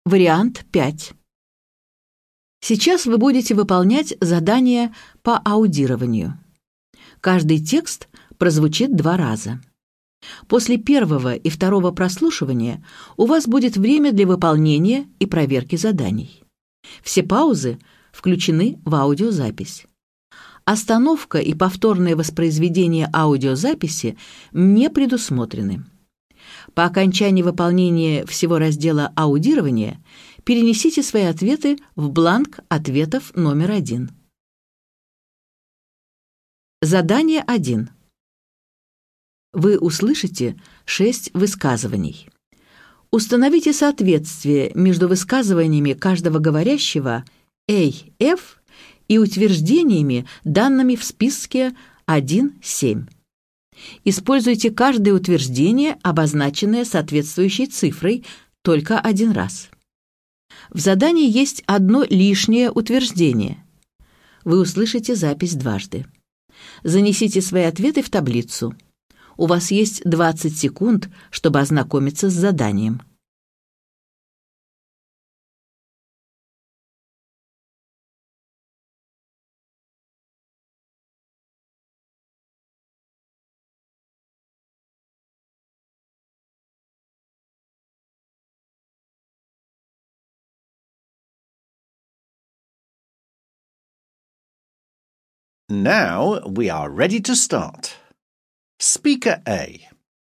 Вариант 5. Сейчас вы будете выполнять задание по аудированию. Каждый текст прозвучит 2 раза. После первого и второго прослушивания у вас будет время для выполнения и проверки заданий. Все паузы включены в аудиозапись. Остановка и повторное воспроизведение аудиозаписи не предусмотрены. По окончании выполнения всего раздела аудирования перенесите свои ответы в бланк ответов номер 1. Задание 1. Вы услышите 6 высказываний. Установите соответствие между высказываниями каждого говорящего A-F и утверждениями, данными в списке 1-7. Используйте каждое утверждение, обозначенное соответствующей цифрой, только 1 раз. В задании есть одно лишнее утверждение. Вы услышите запись дважды. Занесите свои ответы в таблицу. У вас есть 20 секунд, чтобы ознакомиться с заданием. Now we are ready to start. Speaker A.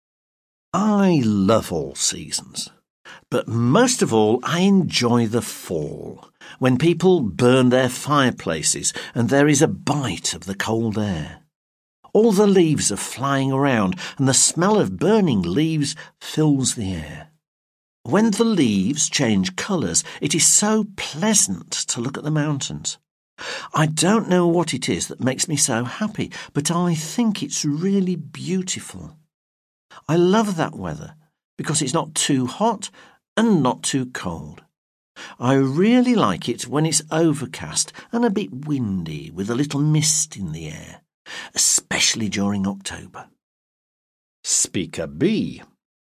I love all seasons, but most of all I enjoy the fall, when people burn their fireplaces and there is a bite of the cold air. All the leaves are flying around and the smell of burning leaves fills the air. When the leaves change colours, it is so pleasant to look at the mountains. I don't know what it is that makes me so happy, but I think it's really beautiful. I love that weather because it's not too hot and not too cold. I really like it when it's overcast and a bit windy with a little mist in the air, especially during October. Speaker B.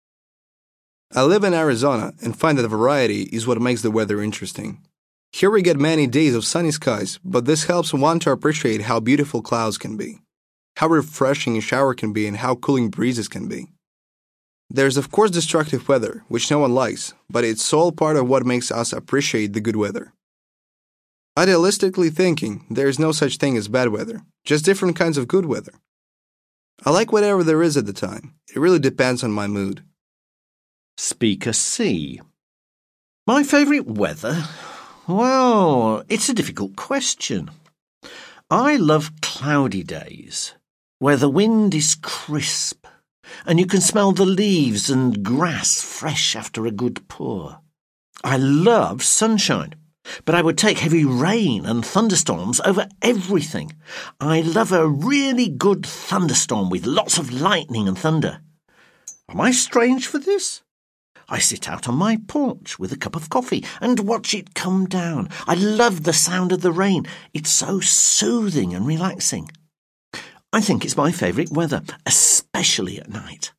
I live in Arizona and find that variety is what makes the weather interesting. Here we get many days of sunny skies, but this helps one to appreciate how beautiful clouds can be, how refreshing a shower can be, and how cooling breezes can be. There's of course destructive weather, which no one likes, but it's all part of what makes us appreciate the good weather. Idealistically thinking, there is no such thing as bad weather, just different kinds of good weather. I like whatever there is at the time. It really depends on my mood. Speaker C. My favourite weather? Well, it's a difficult question. I love cloudy days, where the wind is crisp, and you can smell the leaves and grass fresh after a good pour. I love sunshine, but I would take heavy rain and thunderstorms over everything. I love a really good thunderstorm with lots of lightning and thunder. Am I strange for this? I sit out on my porch with a cup of coffee and watch it come down. I love the sound of the rain. It's so soothing and relaxing. I think it's my favourite weather, especially at night.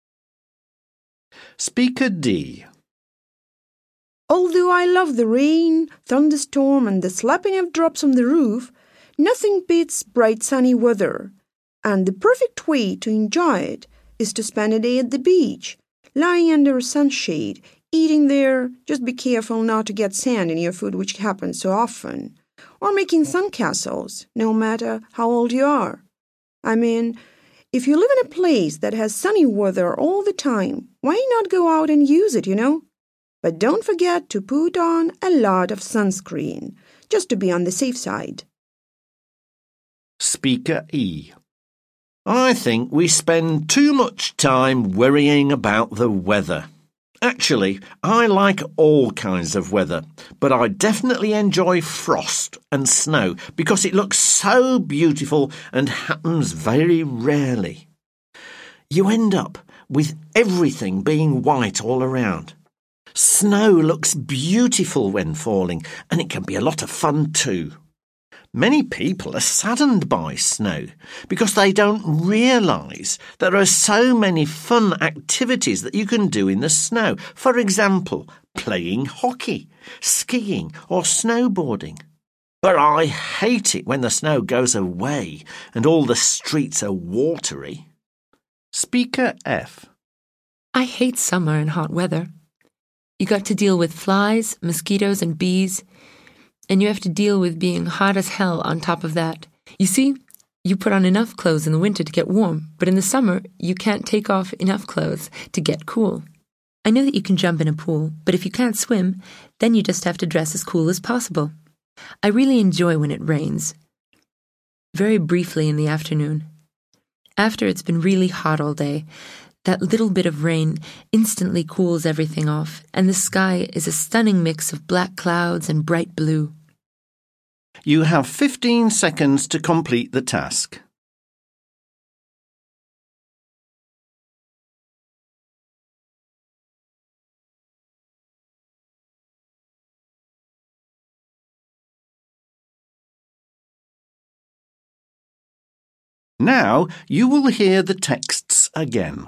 Speaker D. Although I love the rain, thunderstorm and the slapping of drops on the roof, nothing beats bright sunny weather. And the perfect way to enjoy it is to spend a day at the beach, lying under a sunshade, eating there, just be careful not to get sand in your food, which happens so often, or making sandcastles, no matter how old you are. I mean, if you live in a place that has sunny weather all the time, why not go out and use it, But don't forget to put on a lot of sunscreen, just to be on the safe side. Speaker E. I think we spend too much time worrying about the weather. Actually, I like all kinds of weather, but I definitely enjoy frost and snow because it looks so beautiful and happens very rarely. You end up with everything being white all around. Snow looks beautiful when falling, and it can be a lot of fun too. Many people are saddened by snow because they don't realise there are so many fun activities that you can do in the snow. For example, playing hockey, skiing, or snowboarding. But I hate it when the snow goes away and all the streets are watery. Speaker F. I hate summer and hot weather. You got to deal with flies, mosquitoes, and bees, and you have to deal with being hot as hell on top of that. You see, you put on enough clothes in the winter to get warm, but in the summer, you can't take off enough clothes to get cool. I know that you can jump in a pool, but if you can't swim, then you just have to dress as cool as possible. I really enjoy when it rains. Very briefly in the afternoon. After it's been really hot all day, that little bit of rain instantly cools everything off, and the sky is a stunning mix of black clouds and bright blue. You have 15 seconds to complete the task. Now you will hear the texts again.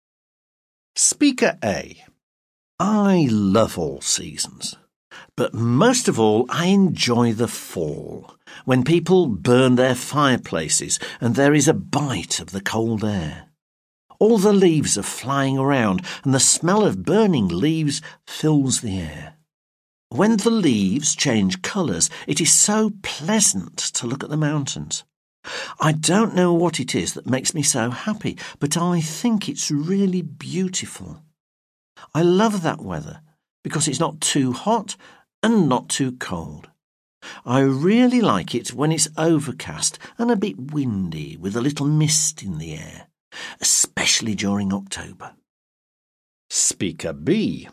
Speaker A. I love all seasons, but most of all I enjoy the fall, when people burn their fireplaces and there is a bite of the cold air. All the leaves are flying around and the smell of burning leaves fills the air. When the leaves change colours, it is so pleasant to look at the mountains. I don't know what it is that makes me so happy, but I think it's really beautiful. I love that weather because it's not too hot and not too cold. I really like it when it's overcast and a bit windy with a little mist in the air, especially during October. Speaker B.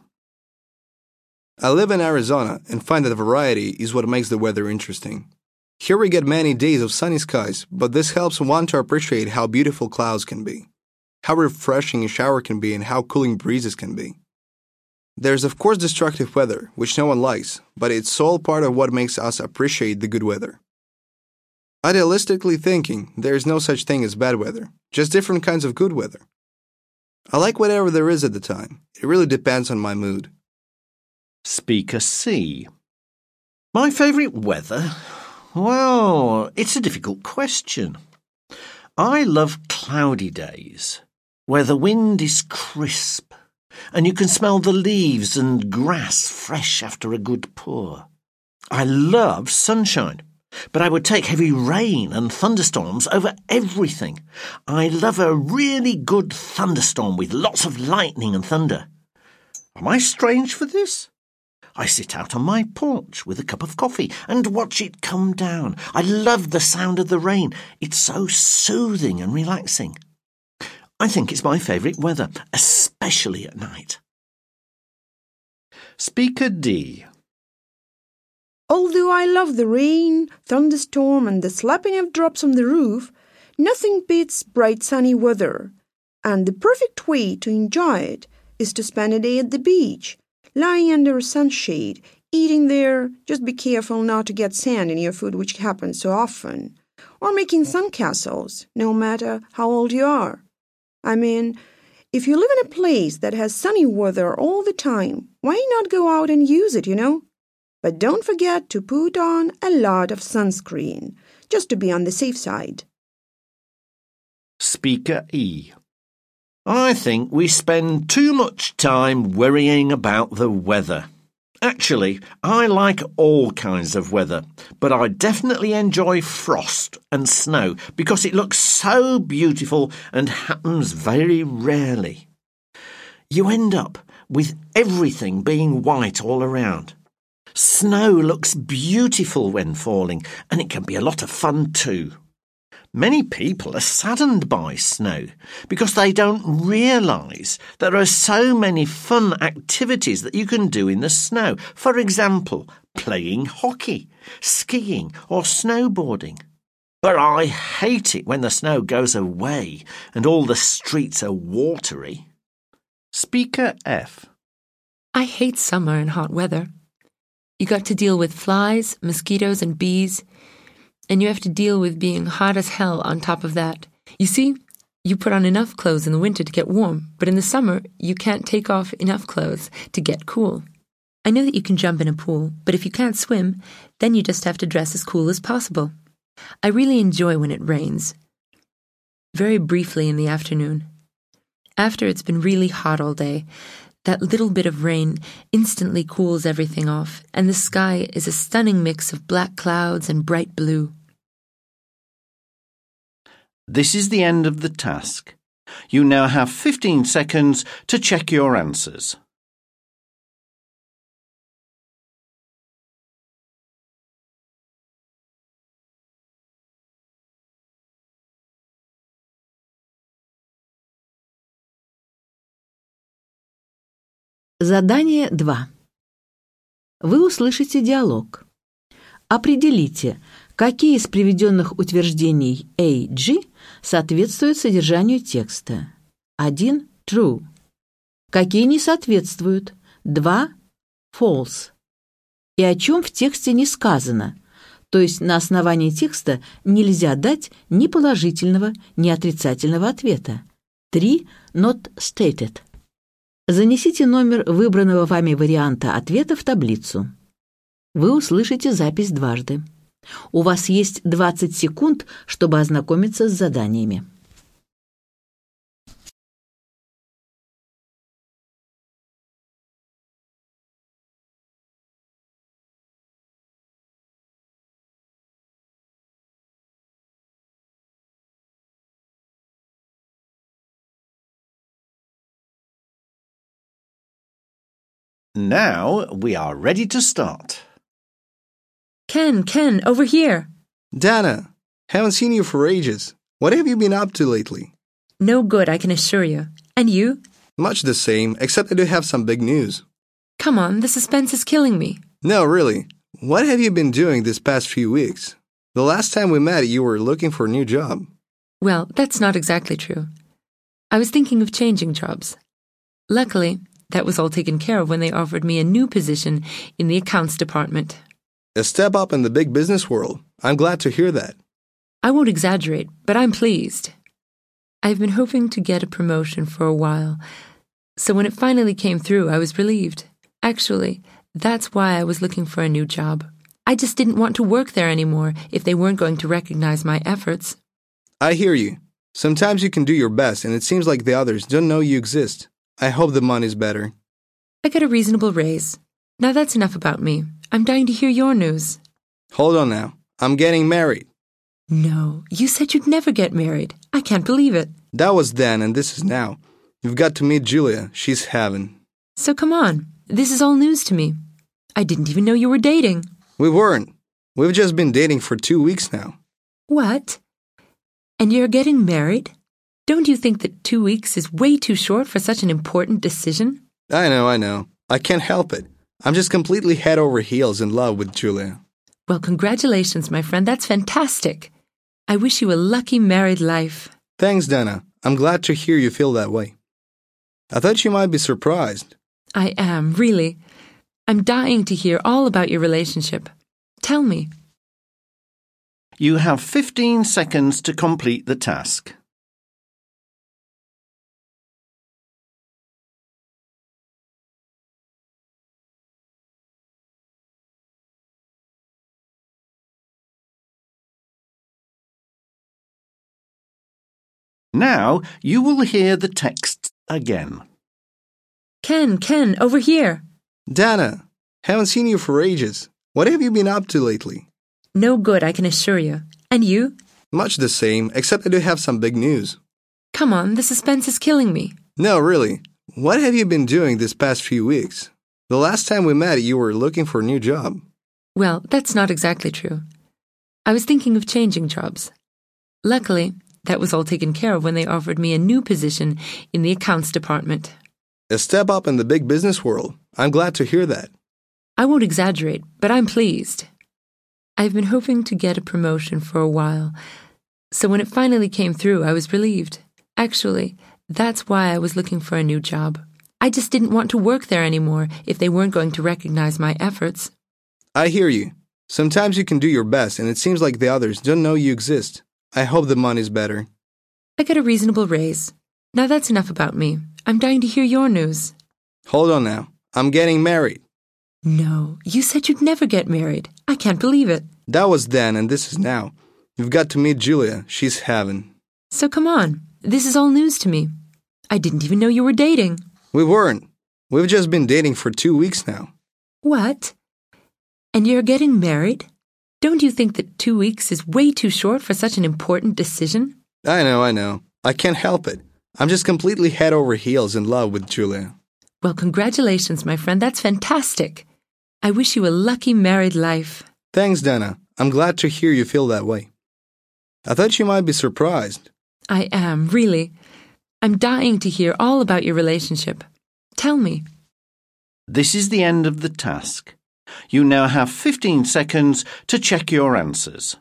I live in Arizona and find that variety is what makes the weather interesting. Here we get many days of sunny skies, but this helps one to appreciate how beautiful clouds can be, how refreshing a shower can be, and how cooling breezes can be. There's of course destructive weather, which no one likes, but it's all part of what makes us appreciate the good weather. Idealistically thinking, there is no such thing as bad weather, just different kinds of good weather. I like whatever there is at the time. It really depends on my mood. Speaker C. My favourite weather? Well, it's a difficult question. I love cloudy days, where the wind is crisp, and you can smell the leaves and grass fresh after a good pour. I love sunshine, but I would take heavy rain and thunderstorms over everything. I love a really good thunderstorm with lots of lightning and thunder. Am I strange for this? I sit out on my porch with a cup of coffee and watch it come down. I love the sound of the rain. It's so soothing and relaxing. I think it's my favourite weather, especially at night. Speaker D. Although I love the rain, thunderstorm, and the slapping of drops on the roof, nothing beats bright sunny weather. And the perfect way to enjoy it is to spend a day at the beach, lying under a sunshade, eating there, just be careful not to get sand in your food, which happens so often, or making sandcastles, no matter how old you are. I mean, if you live in a place that has sunny weather all the time, why not go out and use it, But don't forget to put on a lot of sunscreen, just to be on the safe side. Speaker E. I think we spend too much time worrying about the weather. Actually, I like all kinds of weather, but I definitely enjoy frost and snow because it looks so beautiful and happens very rarely. You end up with everything being white all around. Snow looks beautiful when falling, and it can be a lot of fun too. Many people are saddened by snow because they don't realise there are so many fun activities that you can do in the snow. For example, playing hockey, skiing or snowboarding. But I hate it when the snow goes away and all the streets are watery. Speaker F. I hate summer and hot weather. You got to deal with flies, mosquitoes, and bees, and you have to deal with being hot as hell on top of that. You see, you put on enough clothes in the winter to get warm, but in the summer, you can't take off enough clothes to get cool. I know that you can jump in a pool, but if you can't swim, then you just have to dress as cool as possible. I really enjoy when it rains. Very briefly in the afternoon. After it's been really hot all day, that little bit of rain instantly cools everything off, and the sky is a stunning mix of black clouds and bright blue. This is the end of the task. You now have 15 seconds to check your answers. Задание 2. Вы услышите диалог. Определите, какие из приведенных утверждений A, G соответствуют содержанию текста. 1. True. Какие не соответствуют. 2. False. И о чем в тексте не сказано. То есть на основании текста нельзя дать ни положительного, ни отрицательного ответа. 3. Not stated. Занесите номер выбранного вами варианта ответа в таблицу. Вы услышите запись дважды. У вас есть 20 секунд, чтобы ознакомиться с заданиями. Now we are ready to start. Ken, over here. Dana, haven't seen you for ages. What have you been up to lately? No good, I can assure you. And you? Much the same, except I do have some big news. Come on, the suspense is killing me. No, really. What have you been doing this past few weeks? The last time we met, you were looking for a new job. Well, that's not exactly true. I was thinking of changing jobs. Luckily, that was all taken care of when they offered me a new position in the accounts department. A step up in the big business world. I'm glad to hear that. I won't exaggerate, but I'm pleased. I've been hoping to get a promotion for a while, so when it finally came through, I was relieved. Actually, that's why I was looking for a new job. I just didn't want to work there anymore if they weren't going to recognize my efforts. I hear you. Sometimes you can do your best, and it seems like the others don't know you exist. I hope the money's better. I got a reasonable raise. Now that's enough about me. I'm dying to hear your news. Hold on now. I'm getting married. No, you said you'd never get married. I can't believe it. That was then, and this is now. You've got to meet Julia. She's heaven. So come on. This is all news to me. I didn't even know you were dating. We weren't. We've just been dating for 2 weeks now. What? And you're getting married? Don't you think that 2 weeks is way too short for such an important decision? I know. I can't help it. I'm just completely head over heels in love with Julia. Well, congratulations, my friend. That's fantastic. I wish you a lucky married life. Thanks, Dana. I'm glad to hear you feel that way. I thought you might be surprised. I am, really. I'm dying to hear all about your relationship. Tell me. You have 15 seconds to complete the task. Now you will hear the text again. Ken, over here. Dana, haven't seen you for ages. What have you been up to lately? No good, I can assure you. And you? Much the same, except I do have some big news. Come on, the suspense is killing me. No, really. What have you been doing this past few weeks? The last time we met, you were looking for a new job. Well, that's not exactly true. I was thinking of changing jobs. Luckily, that was all taken care of when they offered me a new position in the accounts department. A step up in the big business world. I'm glad to hear that. I won't exaggerate, but I'm pleased. I've been hoping to get a promotion for a while, so when it finally came through, I was relieved. Actually, that's why I was looking for a new job. I just didn't want to work there anymore if they weren't going to recognize my efforts. I hear you. Sometimes you can do your best, and it seems like the others don't know you exist. I hope the money's better. I got a reasonable raise. Now that's enough about me. I'm dying to hear your news. Hold on now. I'm getting married. No, you said you'd never get married. I can't believe it. That was then and this is now. You've got to meet Julia. She's heaven. So come on. This is all news to me. I didn't even know you were dating. We weren't. We've just been dating for 2 weeks now. What? And you're getting married? Don't you think that 2 weeks is way too short for such an important decision? I know. I can't help it. I'm just completely head over heels in love with Julia. Well, congratulations, my friend. That's fantastic. I wish you a lucky married life. Thanks, Dana. I'm glad to hear you feel that way. I thought you might be surprised. I am, really. I'm dying to hear all about your relationship. Tell me. This is the end of the task. You now have 15 seconds to check your answers.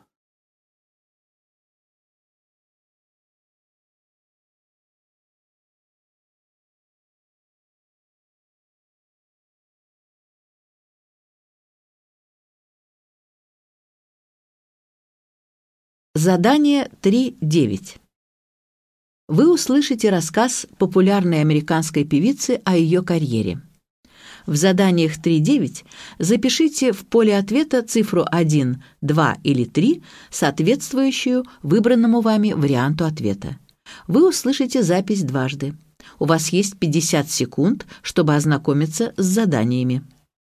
Задание 3.9. Вы услышите рассказ популярной американской певицы о ее карьере. В заданиях 3.9 запишите в поле ответа цифру 1, 2 или 3, соответствующую выбранному вами варианту ответа. Вы услышите запись дважды. У вас есть 50 секунд, чтобы ознакомиться с заданиями.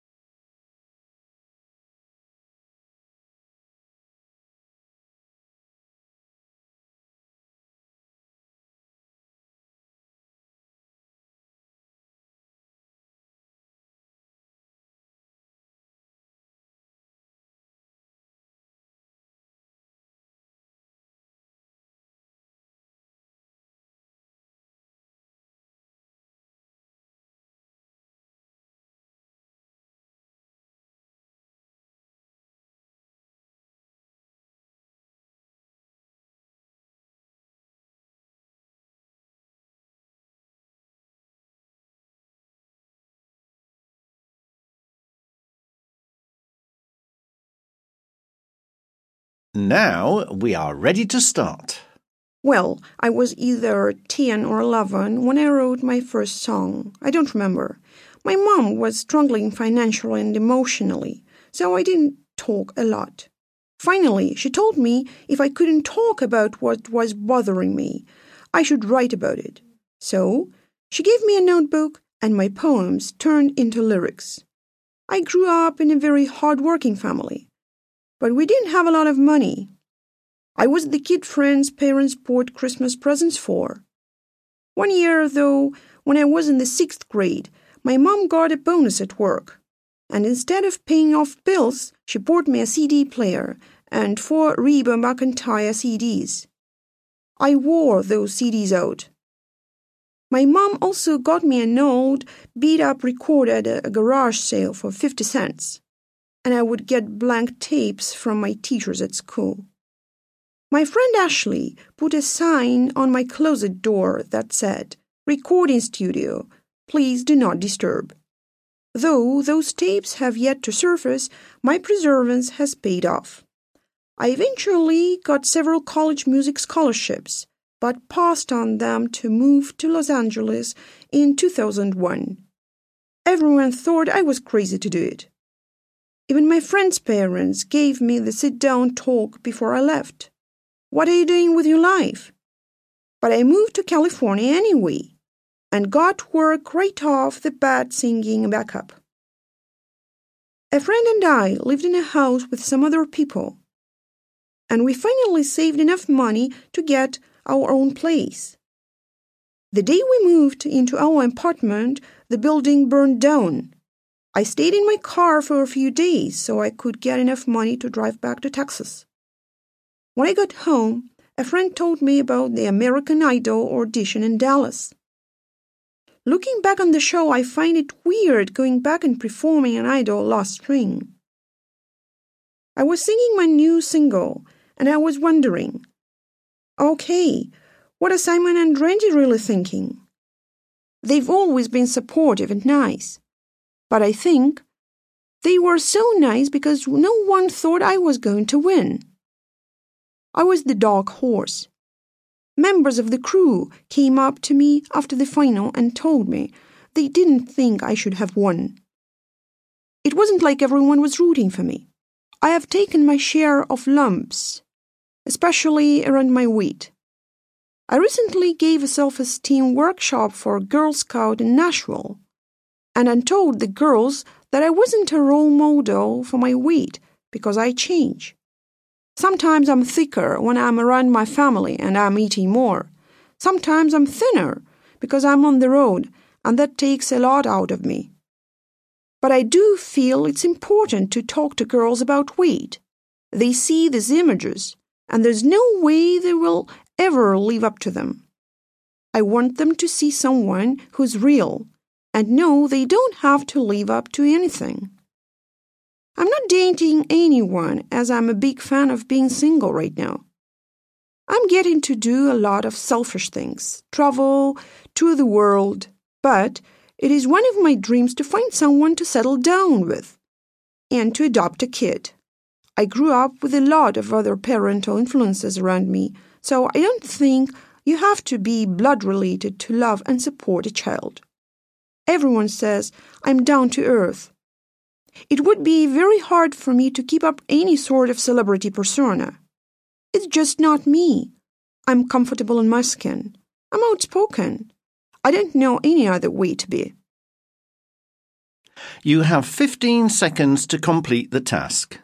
Now we are ready to start. Well, I was either 10 or 11 when I wrote my first song. I don't remember. My mom was struggling financially and emotionally, so I didn't talk a lot. Finally, she told me if I couldn't talk about what was bothering me, I should write about it. So, she gave me a notebook and my poems turned into lyrics. I grew up in a very hard-working family, but we didn't have a lot of money. I was the kid friends parents bought Christmas presents for. One year, though, when I was in the 6th grade, my mom got a bonus at work. And instead of paying off bills, she bought me a CD player and 4 Reba McEntire CDs. I wore those CDs out. My mom also got me an old, beat-up recorder at a garage sale for 50 cents. And I would get blank tapes from my teachers at school. My friend Ashley put a sign on my closet door that said, "Recording studio, please do not disturb." Though those tapes have yet to surface, my perseverance has paid off. I eventually got several college music scholarships, but passed on them to move to Los Angeles in 2001. Everyone thought I was crazy to do it. Even my friends' parents gave me the sit-down talk before I left. What are you doing with your life? But I moved to California anyway, and got work right off the bat singing backup. A friend and I lived in a house with some other people, and we finally saved enough money to get our own place. The day we moved into our apartment, the building burned down. I stayed in my car for a few days so I could get enough money to drive back to Texas. When I got home, a friend told me about the American Idol audition in Dallas. Looking back on the show, I find it weird going back and performing an Idol last spring. I was singing my new single, and I was wondering, okay, what are Simon and Randy really thinking? They've always been supportive and nice, but I think they were so nice because no one thought I was going to win. I was the dark horse. Members of the crew came up to me after the final and told me they didn't think I should have won. It wasn't like everyone was rooting for me. I have taken my share of lumps, especially around my weight. I recently gave a self-esteem workshop for Girl Scout in Nashville, and I told the girls that I wasn't a role model for my weight because I change. Sometimes I'm thicker when I'm around my family and I'm eating more. Sometimes I'm thinner because I'm on the road, and that takes a lot out of me. But I do feel it's important to talk to girls about weight. They see these images, and there's no way they will ever live up to them. I want them to see someone who's real and know they don't have to live up to anything. I'm not dating anyone as I'm a big fan of being single right now. I'm getting to do a lot of selfish things, travel, tour the world, but it is one of my dreams to find someone to settle down with and to adopt a kid. I grew up with a lot of other parental influences around me, so I don't think you have to be blood related to love and support a child. Everyone says I'm down to earth. It would be very hard for me to keep up any sort of celebrity persona. It's just not me. I'm comfortable in my skin. I'm outspoken. I don't know any other way to be. You have 15 seconds to complete the task.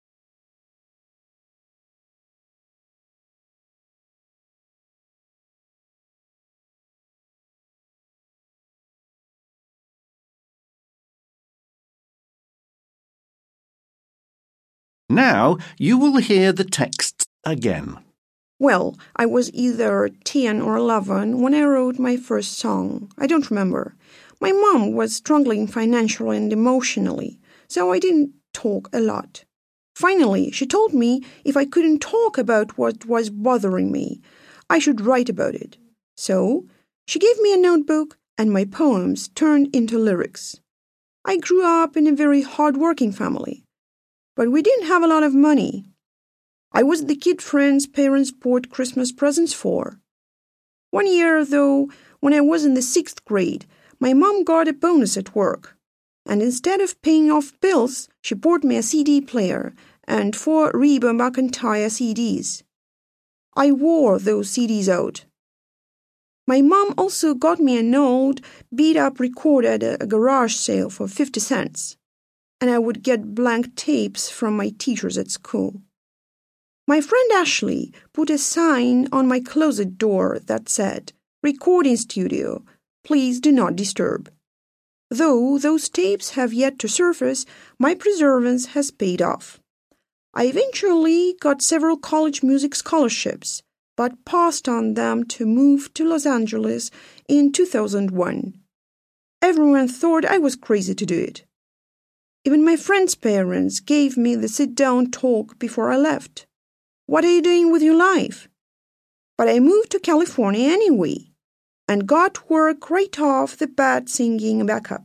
Now you will hear the text again. Well, I was either 10 or 11 when I wrote my first song. I don't remember. My mom was struggling financially and emotionally, so I didn't talk a lot. Finally, she told me if I couldn't talk about what was bothering me, I should write about it. So, she gave me a notebook, and my poems turned into lyrics. I grew up in a very hard-working family, but we didn't have a lot of money. I was the kid friends parents bought Christmas presents for. One year, though, when I was in the 6th grade, my mom got a bonus at work, and instead of paying off bills, she bought me a CD player and 4 Reba McEntire CDs. I wore those CDs out. My mom also got me an old, beat-up recorder at a garage sale for 50 cents, and I would get blank tapes from my teachers at school. My friend Ashley put a sign on my closet door that said, "Recording studio, please do not disturb." Though those tapes have yet to surface, my perseverance has paid off. I eventually got several college music scholarships, but passed on them to move to Los Angeles in 2001. Everyone thought I was crazy to do it. Even my friends' parents gave me the sit-down talk before I left. What are you doing with your life? But I moved to California anyway, and got work right off the bat singing backup.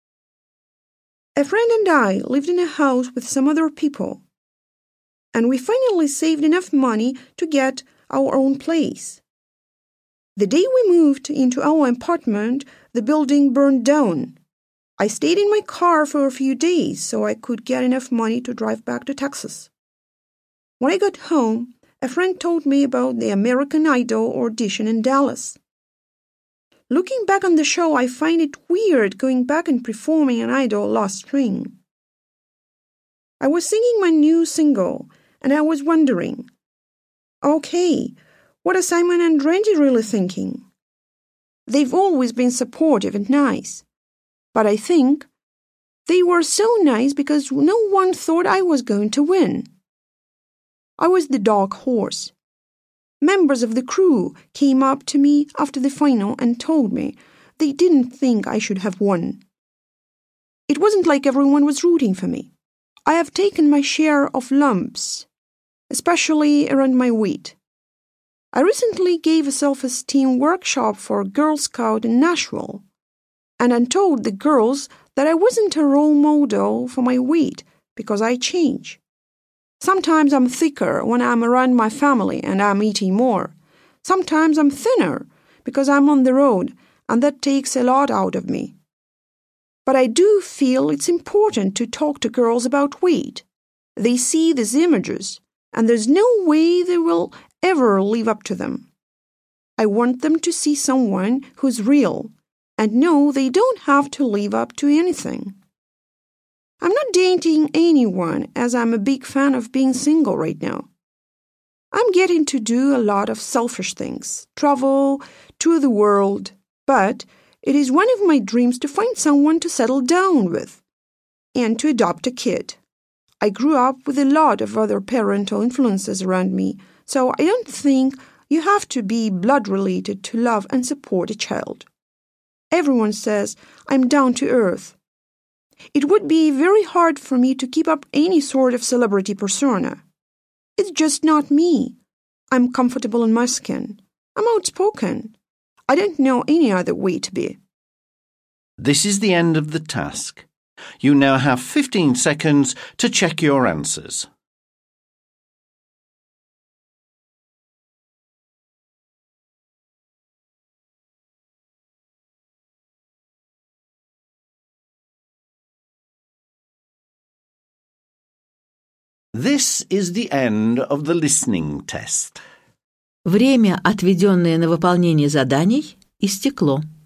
A friend and I lived in a house with some other people, and we finally saved enough money to get our own place. The day we moved into our apartment, the building burned down. I stayed in my car for a few days so I could get enough money to drive back to Texas. When I got home, a friend told me about the American Idol audition in Dallas. Looking back on the show, I find it weird going back and performing an Idol last spring. I was singing my new single, and I was wondering, okay, what are Simon and Randy really thinking? They've always been supportive and nice, but I think they were so nice because no one thought I was going to win. I was the dark horse. Members of the crew came up to me after the final and told me they didn't think I should have won. It wasn't like everyone was rooting for me. I have taken my share of lumps, especially around my weight. I recently gave a self-esteem workshop for Girl Scout in Nashville, and I told the girls that I wasn't a role model for my weight because I change. Sometimes I'm thicker when I'm around my family and I'm eating more. Sometimes I'm thinner because I'm on the road, and that takes a lot out of me. But I do feel it's important to talk to girls about weight. They see these images, and there's no way they will ever live up to them. I want them to see someone who's real and know they don't have to live up to anything. I'm not dating anyone as I'm a big fan of being single right now. I'm getting to do a lot of selfish things, travel, tour the world, but it is one of my dreams to find someone to settle down with and to adopt a kid. I grew up with a lot of other parental influences around me, so I don't think you have to be blood-related to love and support a child. Everyone says I'm down to earth. It would be very hard for me to keep up any sort of celebrity persona. It's just not me. I'm comfortable in my skin. I'm outspoken. I don't know any other way to be. This is the end of the task. You now have 15 seconds to check your answers. This is the end of the listening test. Время, отведенное на выполнение заданий, истекло.